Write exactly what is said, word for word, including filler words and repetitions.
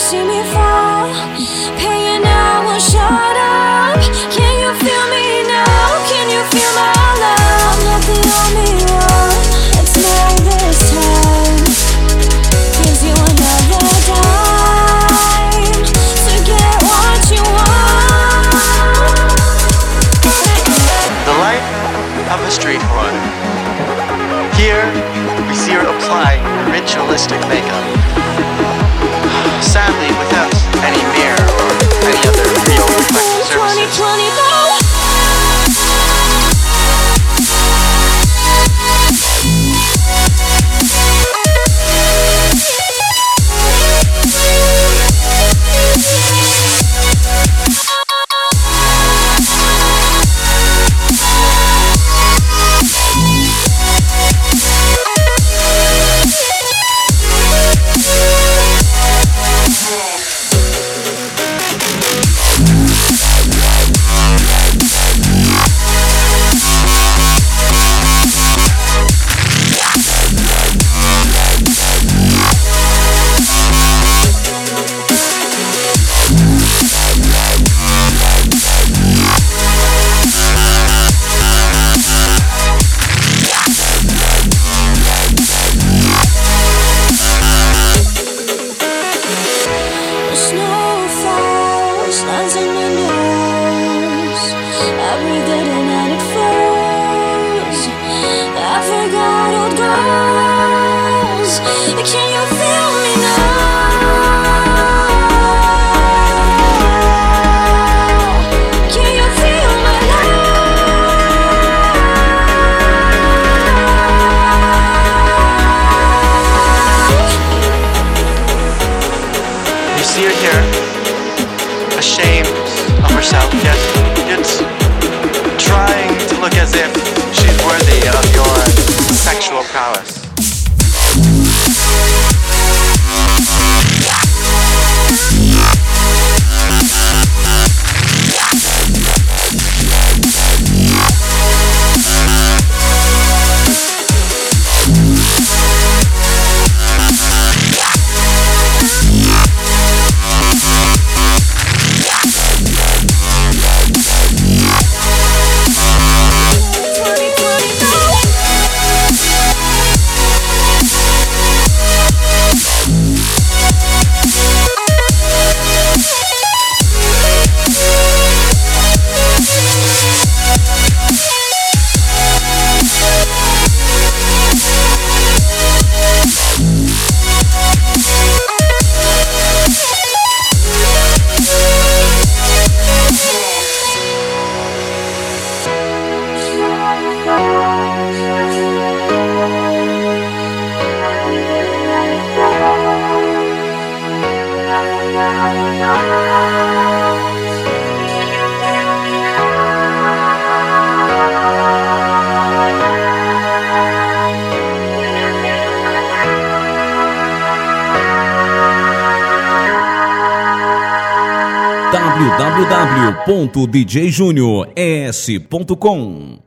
see me fall, paying now won't shut up. Can you feel me now? Can you feel my love? I'm not the only one. It's not this time. Gives you another dime to get what you want. The life of a street runner. Here we see her apply ritualistic makeup, sadly without any mirror or any other real reflective surfaces. See her here, ashamed of herself, yet, yet trying to look as if she's worthy of your sexual prowess. w w w ponto d j junior s ponto com